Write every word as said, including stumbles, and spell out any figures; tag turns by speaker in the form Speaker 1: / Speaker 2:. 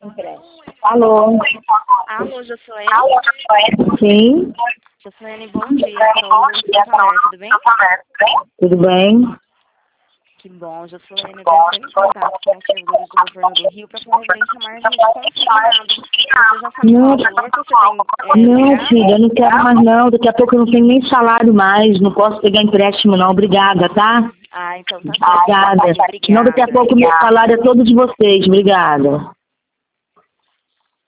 Speaker 1: empréstimo.
Speaker 2: Alô?
Speaker 1: Alô, Josuene?
Speaker 2: Sim?
Speaker 1: Josuene, bom dia. Sou o Santander, tudo bem?
Speaker 2: Tudo bem?
Speaker 1: Que bom, Josuene. Eu estou em contato com os servidores do governo do Rio para falar referente à margem de consignado. Você já sabe qual
Speaker 2: Não,
Speaker 1: é o valor que você tem é,
Speaker 2: não,
Speaker 1: ligado?
Speaker 2: filha, eu não quero mais não. Daqui a pouco eu não tenho nem salário mais. Não posso pegar empréstimo não. Obrigada, tá?
Speaker 1: Ah, então tá certo.
Speaker 2: Obrigada.
Speaker 1: Josuene,
Speaker 2: Senão daqui a
Speaker 1: obrigada.
Speaker 2: pouco meu salário é todo de vocês. Obrigada.